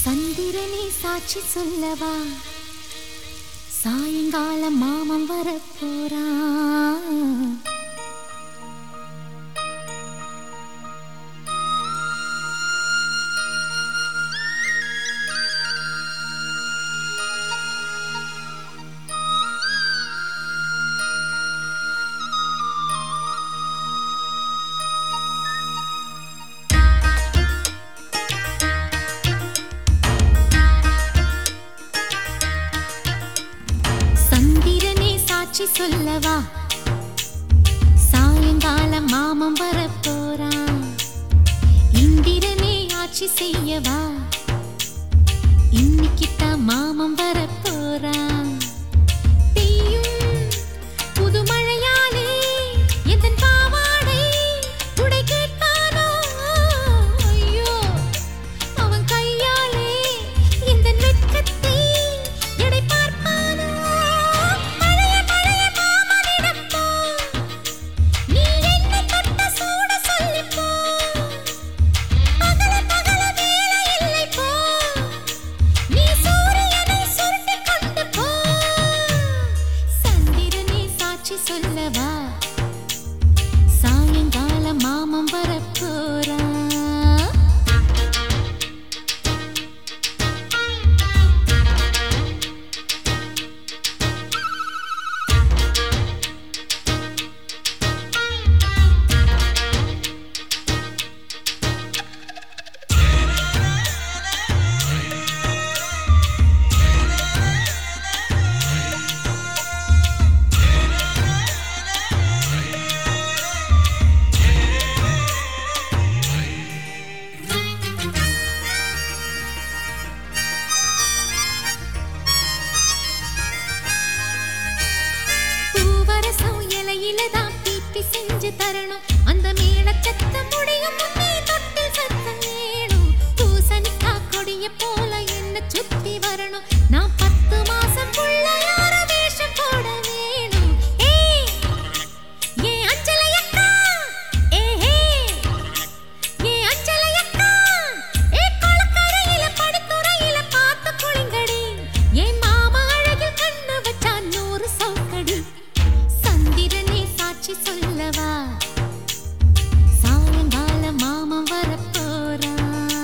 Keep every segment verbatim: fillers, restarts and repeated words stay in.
சந்திரனே சாட்சி சொல்லவா, சாயங்காலம் மாமன் வரப்போறான். சொல்லவா, சாயங்காலம் மாமன் வரப்போறான். இந்திரனே ஆட்சி செய்யவா, இன்னைக்குத்தான் மாமன் வரப்போறான். பெய்யும் புது மழையாலே எதன் பாவாடை துடை கேட்பானோ, ஐயோ அவன் கையாலே எதன் வெட்கத்தை எடை பார்ப்பானோ. சொல்லவா, சாயங்காலம் மாமன் வரப்போறான். செஞ்சு தரணும் அந்த மேல சத்தம் முடியும் முன்னே தொட்டு சத்தம் வேணும். பூசணிக்கா கொடிய போல என்ன சுத்தி வரணும். நான் பத்து மாசம் புள்ள யார வேஷம் போட வேணும். ஏ ஏ அஞ்சலையக்கா, ஏ ஹே ஏ அஞ்சலையக்கா, ஏ கொளக்கரையில படுத்துறையில பார்த்து குளிங்கடி. என் மாமா அழகில் கண்ணு வச்சா நூறு சவுக்கடி. சந்திரனே சாட்சி சொல்லவா, சாயங்காலம் மாமன் வரப்போறான்.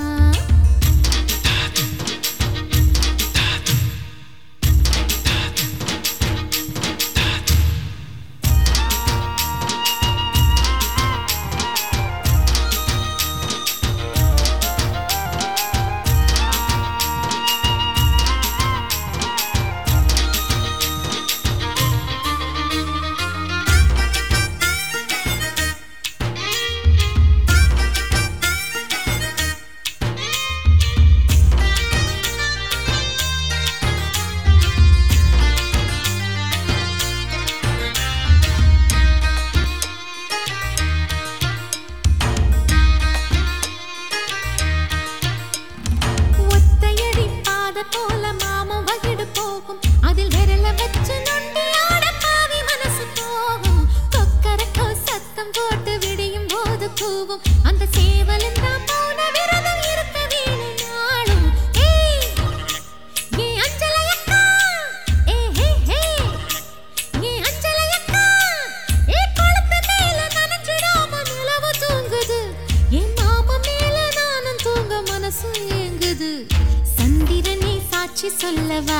போல மாமன் வகிடு போகும், அதில் விரல வச்சு நொண்டி ஆட பாவி மனசு போகும். கொக்கரக்கோ சத்தம் போட்டு விடியும் போது கூவும், அந்த சேவலும் தான் மௌன விரதம் இருக்க வேணும் நாளும். ஏய் ஏ அஞ்சலையக்கா, ஏ ஹே ஹே ஏ அஞ்சலையக்கா, ஏ கொளுத்து மேல நனைஞ்சிடாம நிலவு தூங்குது. என் மாமன் மேல நானும் தூங்க மனசு ஏங்குது. சந்திரனே சாட்சி சொல்லவா,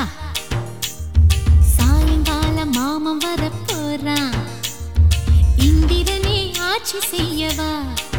சாயங்காலம் மாமன் வரப்போறான். இந்திரனே ஆட்சி செய்யவா.